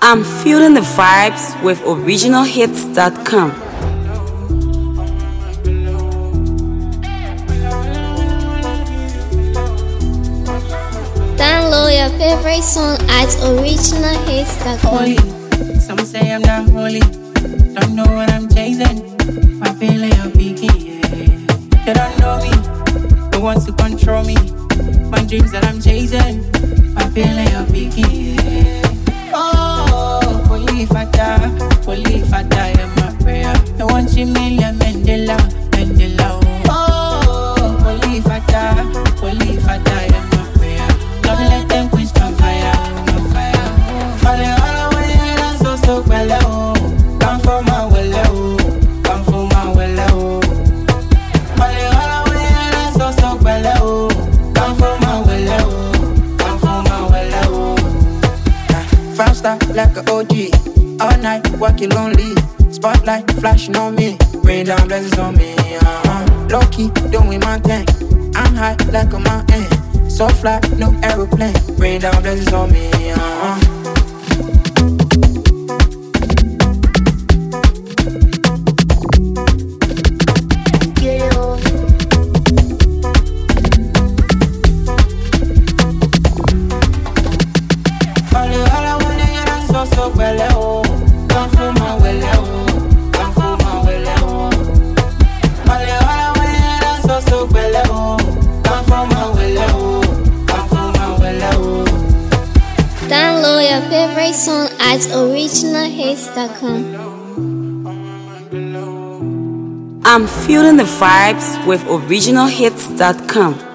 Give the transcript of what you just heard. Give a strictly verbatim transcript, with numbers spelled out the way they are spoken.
I'm feeling the vibes with original hits dot com. Download your favorite song at original hits dot com. Holy, some say I'm not holy. Don't know what I'm chasing. I feel like I'm peaking, yeah. They don't know me. They want to control me. My dreams that I'm chasing. I feel like I'm peaking, yeah. Oh, holy fata, holy fata, in my prayer. I want you million Mandela, Mandela. Oh, holy fata, holy fata, in my prayer. Don't let them quench my fire, my fire. All the all the way, I'm so so well, oh. Come for my well, oh. Come for my well, oh. All the all the way, I'm so so well, oh. Come for my well, oh. Come for my well, oh. Faster like a O G. All night walking lonely. Spotlight flashing on me. Rain down blessings on me. Uh-huh. Low key doing my thing. I'm high like a mountain. So fly, no aeroplane. Rain down blessings on me. Uh-huh. So well, oh, come for my well, oh, come for my well, oh. All the all the way, so so well, oh, come for my well, oh, come for my well, oh. Download your favorite song at original hits dot com. I'm feeling the vibes with original hits dot com.